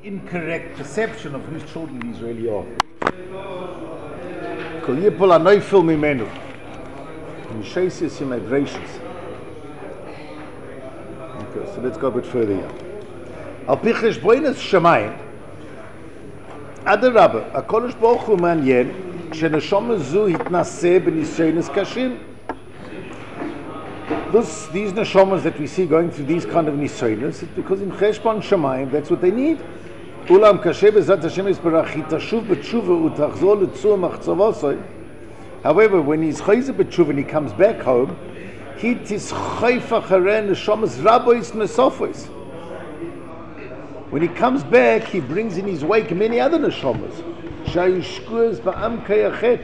incorrect perception of whose children these really are. Kol yipol hanoifel mimenu. Mishesis immigrations. Okay, so let's go a bit further here. Al pi cheshbonos shamayim. Adarabba, HaKadosh Baruch Hu מעניין שנשמה זו התנסה בניסיונות קשים. These neshamas that we see going through these kind of nisoynos, it's because in Cheshbon Shamayim, that's what they need. Ulam kashe bezat Hashem yisbarach, hitashuv b'tshuva utachzor l'tzur machzavosoi. However, when he's chayzer b'tshuva and he comes back home, he tischayf acharei neshamas rabois nesofos. When he comes back, he brings in his wake many other neshamas. Shayishkuas ba'am kayachet.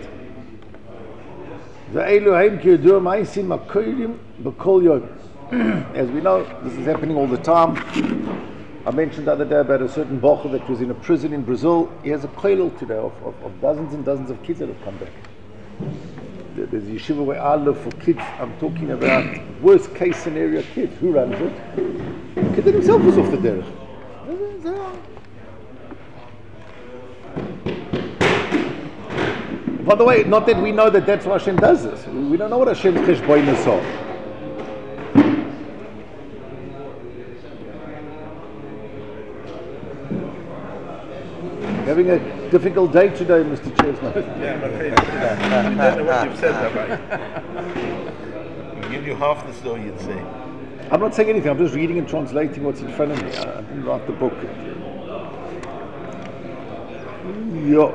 As we know, this is happening all the time. I mentioned the other day about a certain bocher that was in a prison in Brazil. He has a kollel today of dozens and dozens of kids that have come back. There's a yeshiva where I live for kids. I'm talking about worst case scenario kids. Who runs it? The kid that himself was off the derech. By the way, not that we know that that's why Hashem does this. We don't know what Hashem's cheshbonos are. Having a difficult day today, Mr. Chesno. Yeah, I'm afraid. You don't know what you've said, Rabbi. I'll give you half the story you'd say. I'm not saying anything. I'm just reading and translating what's in front of me. I didn't write the book. Yeah.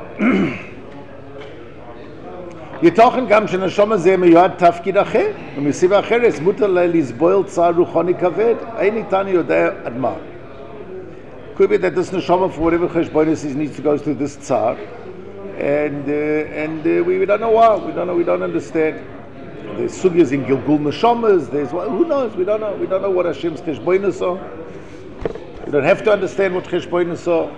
יתוכן גם שנשמה זה מיועד תפקיד אחר, ומסיבה אחרת מותר לה לסבול צער רוחני כבד, אין ניתן יודע עד מה. Could be that this neshama, for whatever cheshbonos is, needs to go through this tsar, and we don't know why. We don't understand. There's sugyas in Gilgul neshamas. There's who knows? We don't know what Hashem's cheshbonos are. We don't have to understand what cheshbonos are.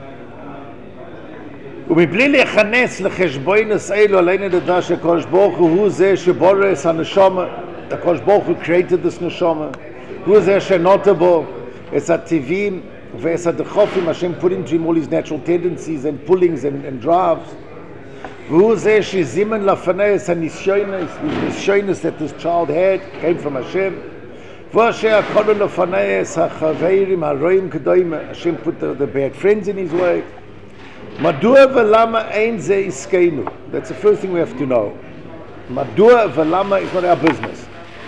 ומבלי להיכנס לחשבונס אלו עלינו לדע שהקדוש ברוך הוא זה שבורא את הנשמה. הקדוש ברוך הוא created this נשמה. הוא זה שנוטה בו את הטבעים ואת הדחופים. Hashem put into him all his natural tendencies and pullings and drives. והוא זה שזימן לפני את הניסיונס that this child had came from Hashem. ואשר הקודם לפני את החברים הרועים קדומה. Hashem put the bad friends in his way. Madua velama ein ze iskeinu. That's the first thing we have to know. Madua velama is not our business.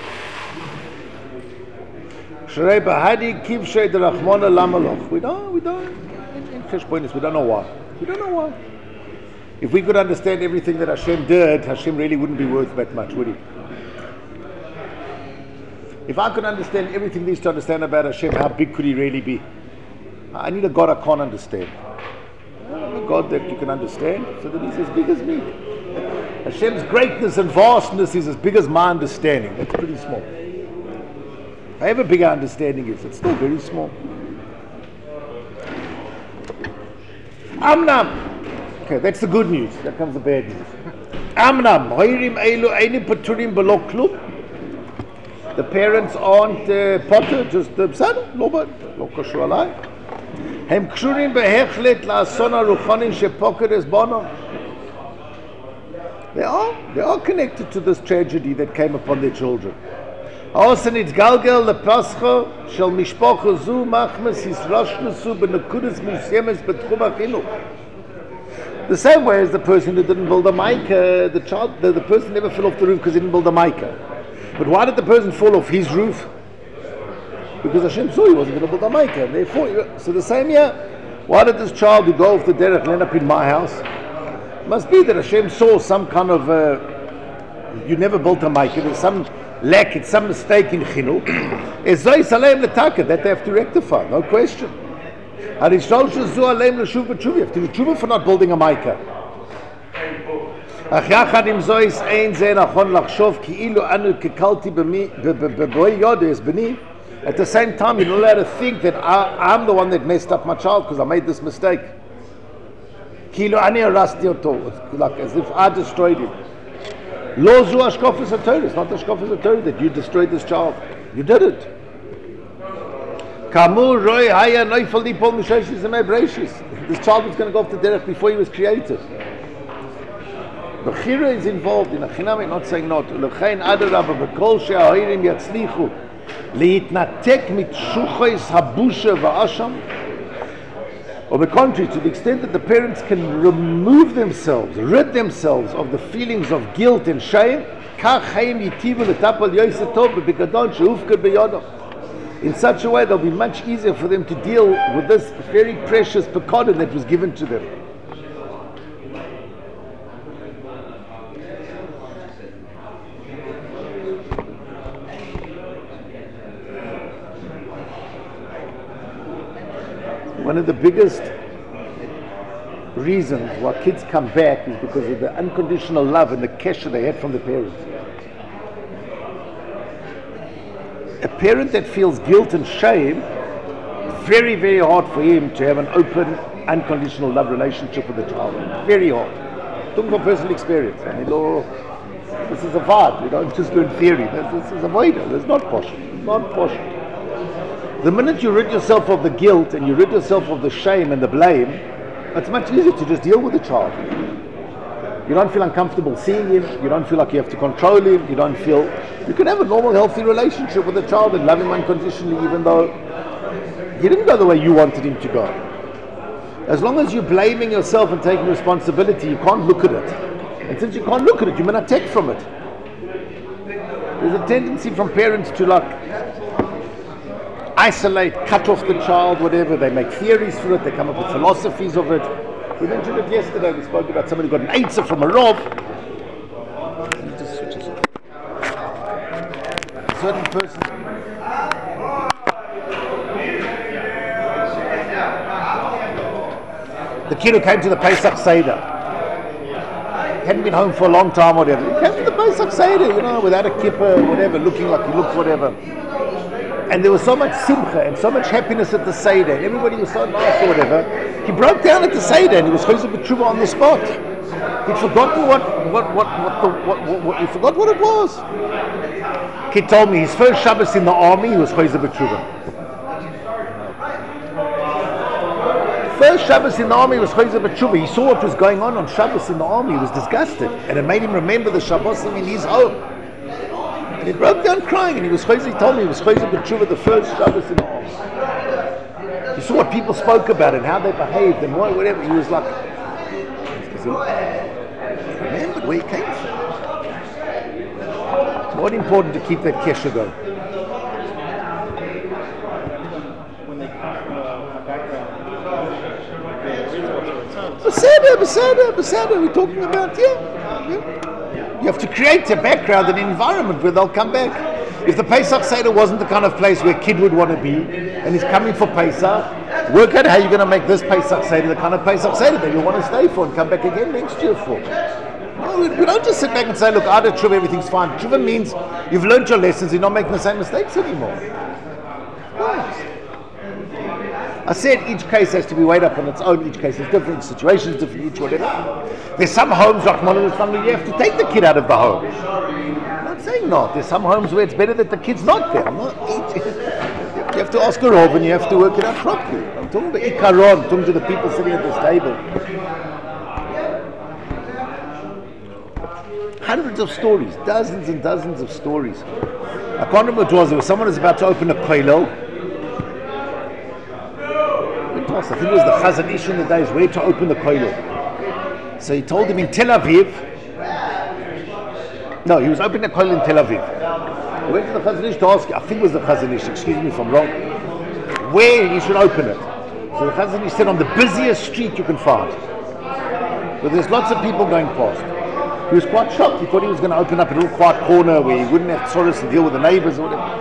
Shrei bahadi kivshei derachmona lamaloch. We don't. In cheshbonos, we don't know why. We don't know why. If we could understand everything that Hashem did, Hashem really wouldn't be worth that much, would he? If I could understand everything there is to understand about Hashem, how big could he really be? I need a God I can't understand. A God that you can understand, so that he's as big as me. Hashem's greatness and vastness is as big as my understanding. That's pretty small. However big our understanding is, it's still very small. Amnam. Okay, that's the good news. Here comes the bad news. Amnam. The parents aren't potter, just the son. Nobody. Lo kashur alai. הם קשורים בהחלט לאסון הרוחני שפוקד את בנו. They are connected to this tragedy that came upon their children. האוסן התגלגל לפסחו של משפחה זו מחמס ישרשנסו בנקודס מסוימת בתחום החינוך. The same way as the person who didn't build a mica, the person never fell off the roof because he didn't build a mica. But why did the person fall off his roof? Because Hashem saw he wasn't going to build a mica. Therefore, so the same year, why did this child who go off the derech end up in my house? It must be that Hashem saw some kind of, you never built a mica, there's some lack, it's some mistake in chinuch. That they have to rectify, no question. You have to do tshuva for not building a mica. אך יחד עם זויס אין זה נכון לחשוב כאילו אנו כקלתי בבואי יודס בני. At the same time, you're not allowed to think that I'm the one that messed up my child because I made this mistake. Kilo ani arasti oto, like as if I destroyed him. Lo zu hashkofas haTorah. It's not the hashkofas haTorah that you destroyed this child. You did it. Kamur Roy Haya Neufel Nipol Mishashis and Brachis. This child was going to go off the derech before he was created. Bechira is involved in a chinam, not saying not. Ulechain Adarabba Bekol She'ahirim Yatzlichu Leitnatek mit Shuchois Habusha Va'asham. On the contrary, to the extent that the parents can remove themselves, rid themselves of the feelings of guilt and shame, in such a way they'll be much easier for them to deal with this very precious pekodim that was given to them. One of the biggest reasons why kids come back is because of the unconditional love and the kesher they had from the parents. A parent that feels guilt and shame, very, very hard for him to have an open, unconditional love relationship with the child. Very hard. Talking from personal experience. I mean, this is a vibe. You don't just do in theory. This is a voida. It's not posh. Not posh. The minute you rid yourself of the guilt and you rid yourself of the shame and the blame, it's much easier to just deal with the child. You don't feel uncomfortable seeing him. You don't feel like you have to control him. You don't feel... You can have a normal, healthy relationship with the child and love him unconditionally, even though he didn't go the way you wanted him to go. As long as you're blaming yourself and taking responsibility, you can't look at it. And since you can't look at it, you're going to take from it. There's a tendency from parents to isolate, cut off the child, whatever. They make theories for it. They come up with philosophies of it. We mentioned it yesterday. We spoke about somebody who got an eitzah from a Rav. Let me just switch this off. A certain person. The kid who came to the Pesach Seder hadn't been home for a long time, whatever. He came to the Pesach Seder, without a kippah, whatever, looking like he looked, whatever. And there was so much simcha and so much happiness at the Seder, and everybody was so nice or whatever. He broke down at the Seder and he was chosed b'tshuva on the spot. He'd forgotten he forgot what it was. Kid told me his first Shabbos in the army, he was chosed b'tshuva. First Shabbos in the army was chosed b'tshuva. He saw what was going on Shabbos in the army. He was disgusted, and it made him remember the Shabbosim in his home. And he broke down crying, and he told me he was chosed b'tshuva the first Shabbos in the army. He saw what people spoke about and how they behaved and whatever. He was like, he remembered where he came from. It's more important to keep that kesher going. Basada, we're talking about, You have to create a background, an environment where they'll come back. If the Pesach Seder wasn't the kind of place where a kid would want to be, and he's coming for Pesach, work out how you're going to make this Pesach Seder the kind of Pesach Seder that you want to stay for and come back again next year for. No, we don't just sit back and say, look, out of tshuva, everything's fine. Tshuva means you've learned your lessons, you're not making the same mistakes anymore. Right. I said each case has to be weighed up on its own. Each case is different, situations different, each whatever. There's some homes, Rahman family, you have to take the kid out of the home. I'm not saying not. There's some homes where it's better that the kid's not there. You have to ask a Rav and you have to work it out properly. I'm talking about Ikaron, I'm talking to the people sitting at this table. Hundreds of stories, dozens and dozens of stories. I can't remember what it was. There was someone who was about to open a koilel. I think it was the Chazon Ish in the days where to open the koilel. So he told him in Tel Aviv. No, he was opening a koilel in Tel Aviv. He went to the Chazon Ish to ask, I think it was the Chazon Ish, excuse me if I'm wrong, where he should open it. So the Chazon Ish said on the busiest street you can find, where there's lots of people going past. He was quite shocked. He thought he was going to open up a little quiet corner where he wouldn't have tzoros and deal with the neighbors or whatever.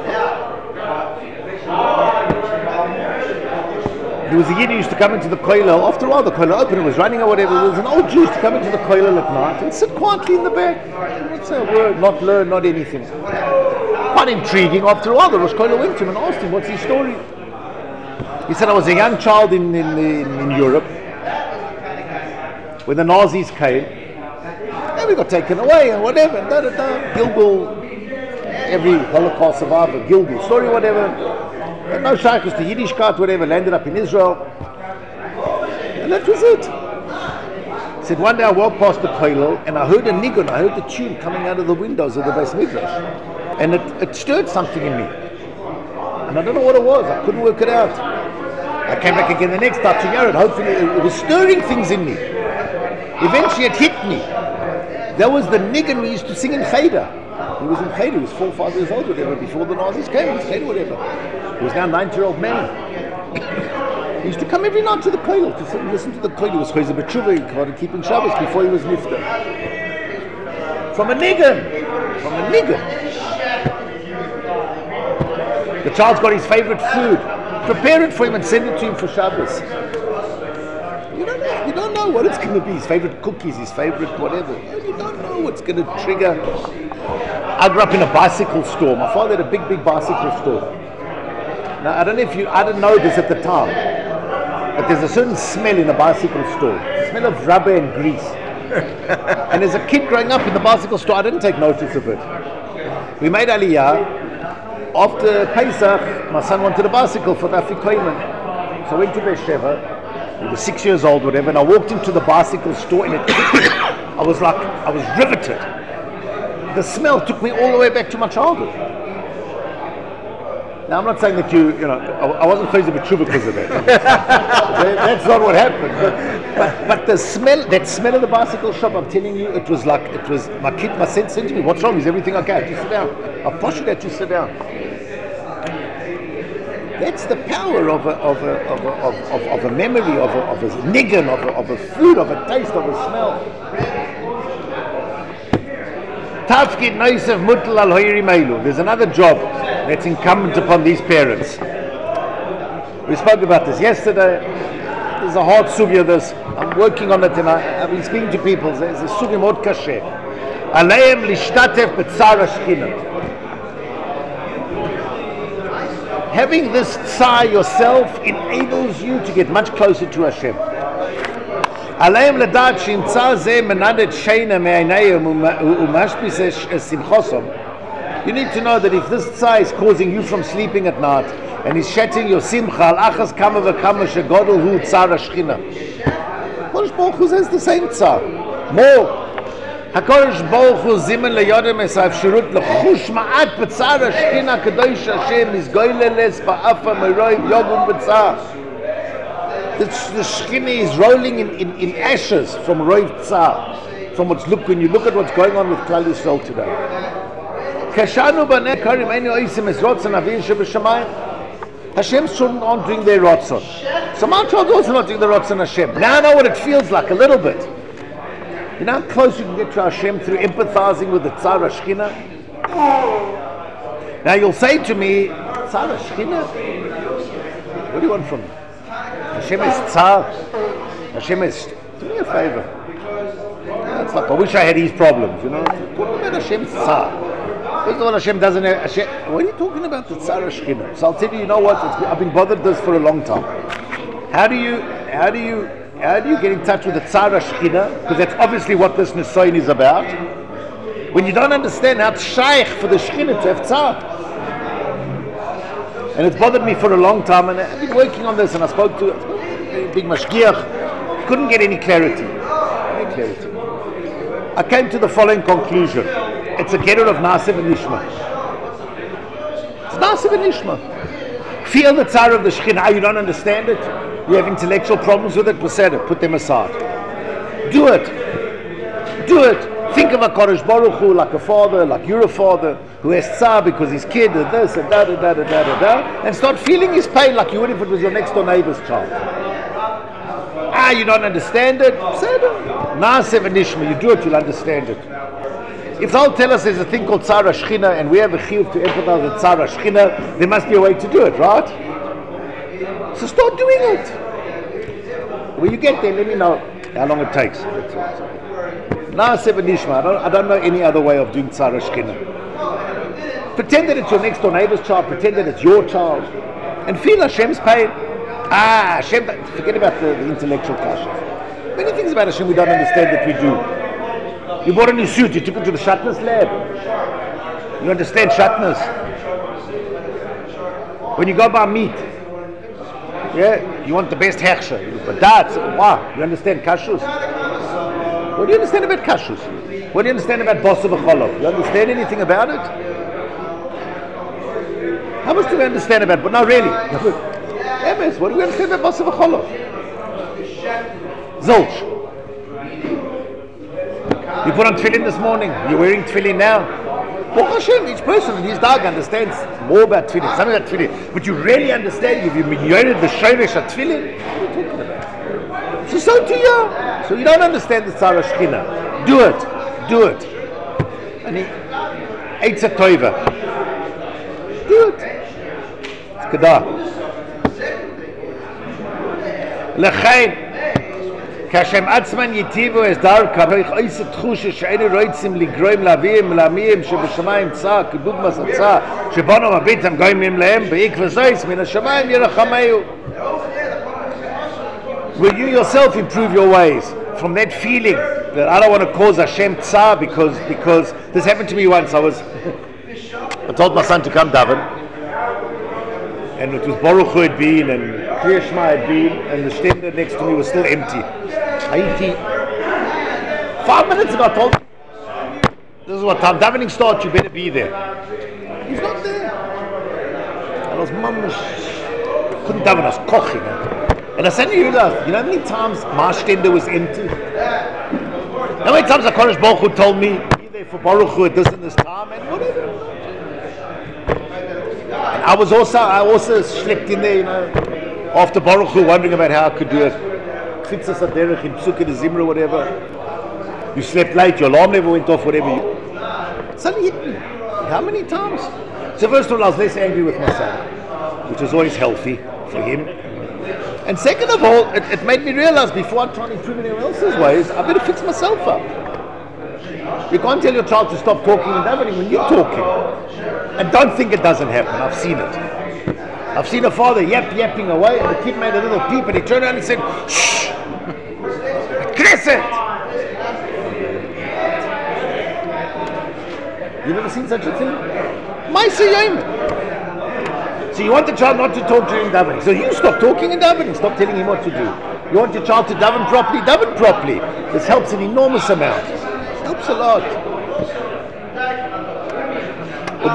There was a Yid who used to come into the koilel. After a while, the koilel opened, it was running or whatever. There was an old Jew who used to come into the koilel at night and sit quietly in the back. Not say a word, not learn, not anything. Quite intriguing. After a while, the Rosh Koilel went to him and asked him, what's his story? He said, I was a young child in Europe when the Nazis came. And we got taken away and whatever. And Gilgul, every Holocaust survivor, Gilgul story, whatever. And no shaykhus to Yiddishkeit, whatever, landed up in Israel. And that was it. He said, one day I walked past the kollel and I heard a nigun, I heard the tune coming out of the windows of the Beis Midrash. And it stirred something in me. And I don't know what it was, I couldn't work it out. I came back again the next time to hear it, hopefully it was stirring things in me. Eventually it hit me. That was the nigun we used to sing in Cheder. He was in Cheder, he was 4 or 5 years old, whatever, before the Nazis came, he was Cheder, whatever. He was now a 90-year-old man. He used to come every night to the kollel to sit and listen to the kollel. He was Chayzer B'Tshuva, he started keeping Shabbos before he was nifter. From a nigun. The child's got his favorite food. Prepare it for him and send it to him for Shabbos. You don't know what it's going to be. His favorite cookies, his favorite whatever. You don't know what's going to trigger. I grew up in a bicycle store. My father had a big bicycle store. Now I didn't know this at the time, but there's a certain smell in a bicycle store. The smell of rubber and grease. And as a kid growing up in the bicycle store, I didn't take notice of it. We made Aliyah. After Pesach, my son wanted a bicycle for the Afikoyman. So I went to Beersheba. He was 6 years old, whatever, and I walked into the bicycle store and I was riveted. The smell took me all the way back to my childhood. Now I'm not saying that I wasn't Chayzer B'Tshuva because of that. That's not what happened. But the smell, that smell of the bicycle shop, I'm telling you, it was my son said to me, what's wrong? Is everything okay? Just sit down. I'll push you that you sit down. That's the power of a memory, of a nigun, of a food, of a taste, of a smell. Tafkid Nosev Mutal Al Hoiri Meilu. There's another job that's incumbent upon these parents. We spoke about this yesterday. There's a hard sugya. I'm working on it, and I've been speaking to people. There's a sugya mod kasher. Aleim lishtatef b'tzar hashchina. Having this tsar yourself enables you to get much closer to Hashem. Aleim ledat sheim tsar zeh menadet sheina me'einayim umashpis simchosom. You need to know that if this tsar is causing you from sleeping at night and is shattering your simcha, al achas kama v'kama shegodol hu tsar hashchina. Kodesh Baruch Hu says the same tsar. More. HaKodesh Baruch Hu zimen leyodem es ha'efshirut lechush ma'at b'tzar hashchina kadosh Hashem is goyleles ba'afa meroiv yogum b'tzar. The Shechina is rolling in ashes from roiv tzar. When you look at what's going on with Klal Yisrael today. Kashanu b'nei karim eini oisim es rotzon avir sheb'shamayim. Hashem's children aren't doing their rotzon. So my children also not doing the rotzon Hashem. Now I know what it feels like a little bit. You know how close you can get to Hashem through empathizing with the Tzar HaShechina? Now you'll say to me, Tzar HaShechina? What do you want from me? Hashem is Tzar. Hashem is... Do me a favor. Yeah, it's like, I wish I had these problems, you know? What about Hashem's Tzar? First of all, Hashem doesn't have... what are you talking about, the Tzar HaShechina? So I'll tell you, you know what? I've been bothered this for a long time. How do you get in touch with the Tzar HaShechina? Because that's obviously what this Nisayon is about. When you don't understand how it's shaykh for the Shechina to have Tzar. And it's bothered me for a long time, and I've been working on this, and I spoke to a big mashgiach, couldn't get any clarity. I came to the following conclusion. It's a getter of Nasiv and Nishma. It's Nasiv and Nishma. Feel the Tzar of the Shechina. You don't understand it? You have intellectual problems with it? Put them aside. Do it. Think of a Kodesh Baruch Hu like a father, like you're a father, who has Tzar because his kid is this and da, and start feeling his pain like you would if it was your next door neighbor's child. You don't understand it? Na'aseh v'nishma. You do it, you'll understand it. If they'll tell us there's a thing called Tzar HaShechina and we have a chiyuv to empathize with Tzar HaShechina, there must be a way to do it, right? So start doing it. When you get there, let me know how long it takes. Na'aseh v'nishma. I don't know any other way of doing Tzar HaShechina. Pretend that it's your next door neighbor's child, pretend that it's your child, and feel Hashem's pain. Hashem, forget about the intellectual kasha. Many things about Hashem we don't understand that we do. You bought a new suit, you took it to the Shatner's lab. You understand Shatner's? When you go buy meat, yeah, you want the best hechsher. But that's wow. You understand kashrus? What do you understand about kashrus? What do you understand about bosav v'cholov? You understand anything about it? How much do we understand about it? But not really. Emes, what do we understand about bosav v'cholov? Zilch. You put on tefillin this morning. You're wearing tefillin now. Baruch Hashem, each person in his dag understands more about tefillin, something about tefillin. But you really understand, you've been yored the shoresh at tefillin. What are you talking about? So to you. So you don't understand the tzara shechina. Do it. And he eats a toiva. Do it. It's kedah. Lechain. Kashem atzman yitivu es dar karoich oise tchushe she'ene roitzim ligroim lavim lamim shebeshamayim tzah kedugmas tzah shebono mabitam goim im lehem be'ikva zois min hashamayim yirachameu. Will you yourself improve your ways from that feeling that I don't want to cause Hashem tzah because this happened to me once. I told my son to come daven, and it was Baruch Hu had been and Kriya Shema had been, and the stender next to me was still empty. 5 minutes ago I told him, this is what time davening starts, you better be there. He's not there. I was mamish, couldn't daven, I was koching. And I suddenly realized, you know how many times my stender was empty? How many times HaKadosh Baruch Hu told me, be there for Baruch Hu at this and this time, and whatever. And I also slept in there, you know, after Baruch Hu, wondering about how I could do it. Fitzas Aderech in Psukah de Zimra, whatever. You slept late, your alarm never went off, whatever. Suddenly hit me. How many times? So first of all, I was less angry with my son, which was always healthy for him. And second of all, it made me realize before I try to improve anyone else's ways, I better fix myself up. You can't tell your child to stop talking and davening when you're talking. And don't think it doesn't happen. I've seen it. I've seen a father yapping away, and the kid made a little peep, and he turned around and said, "Shh! Crescent!" You never seen such a thing? Maisa Yom. So you want the child not to talk during davening. So you stop talking and davening. Stop telling him what to do. You want your child to daven properly? Daven properly. This helps an enormous amount. It helps a lot. When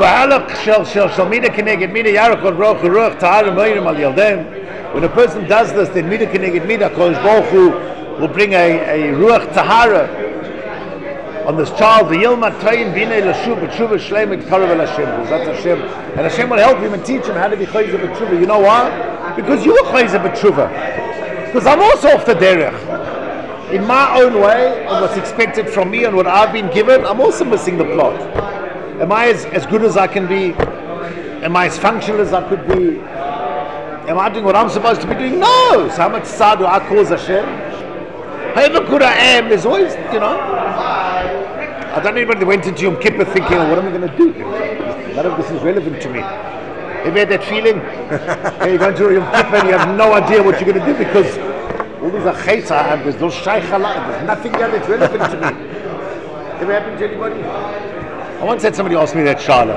a person does this, then mida keneged mida, Kodesh Baruch Hu will bring a ruach tahara on this child. The yilmat tayin bina l'shuv b'tshuva shleim karav el Hashem. And Hashem will help him and teach him how to be chayzer b'tshuva. You know why? Because you are chayzer b'tshuva. Because I'm also off the derech. In my own way, and what's expected from me and what I've been given, I'm also missing the plot. Am I as good as I can be? Am I as functional as I could be? Am I doing what I'm supposed to be doing? No! So how much tzad do I cause Hashem? However good I am, there's always, you know. I don't know anybody that went into Yom Kippur thinking, what am I going to do? None of this is relevant to me. Have you had that feeling? You go into Yom Kippur and you have no idea what you're going to do because all these are chayts I have, there's no shaykh Allah, there's nothing there that's relevant to me. Ever happened to anybody? I once had somebody ask me that shala.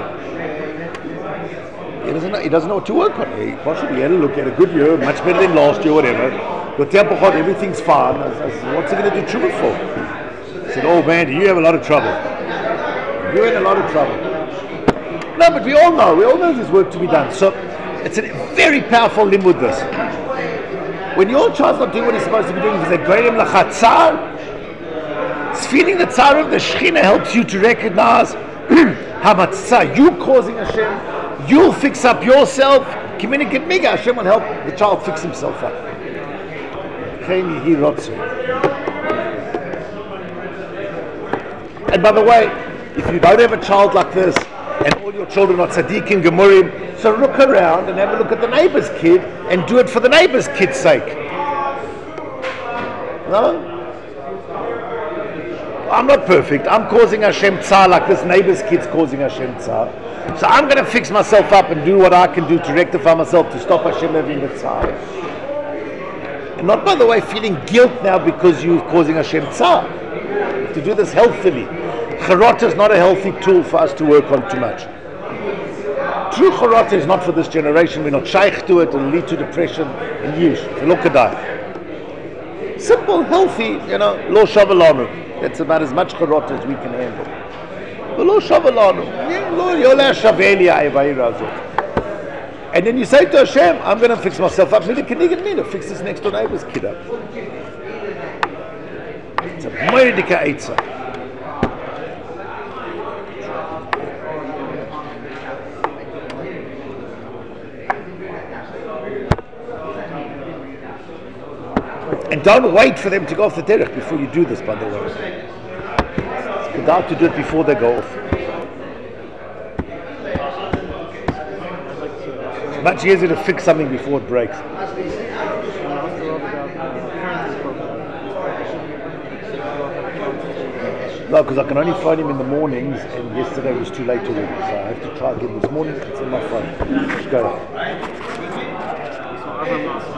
He doesn't know what to work on. He possibly had a look at a good year, much better than last year, whatever. But everything's fine. I said, what's he going to do tshuva for? He said, oh man, you have a lot of trouble. You're in a lot of trouble. No, but we all know there's work to be done. So it's a very powerful limud this. When your child's not doing what he's supposed to be doing, feeling the tzar of the Shekhinah helps you to recognize how much tzar you causing Hashem. You'll fix up yourself. Communicate mega. Hashem will help the child fix himself up. And by the way, if you don't have a child like this, and all your children are tzaddikim, gemurim, so look around and have a look at the neighbor's kid and do it for the neighbor's kid's sake. No? I'm not perfect. I'm causing Hashem tzar like this neighbor's kid's causing Hashem tzar. So I'm going to fix myself up and do what I can do to rectify myself to stop Hashem having the tzar. And not, by the way, feeling guilt now because you're causing Hashem tzar. To do this healthily. Charot is not a healthy tool for us to work on too much. True Chorata is not for this generation. We're not shaykh to it. It'll lead to depression and use. Simple, healthy, lo shavalanu. That's about as much Chorata as we can handle. But lo shavalanu. And then you say to Hashem, I'm going to fix myself up. Fix this next door neighbor's kid up. It's a moedika eitzah. And don't wait for them to go off the derech before you do this, by the way. It's good to do it before they go off. It's much easier to fix something before it breaks. No, because I can only phone him in the mornings, and yesterday was too late already, so I have to try again this morning. It's on my phone. Let's go.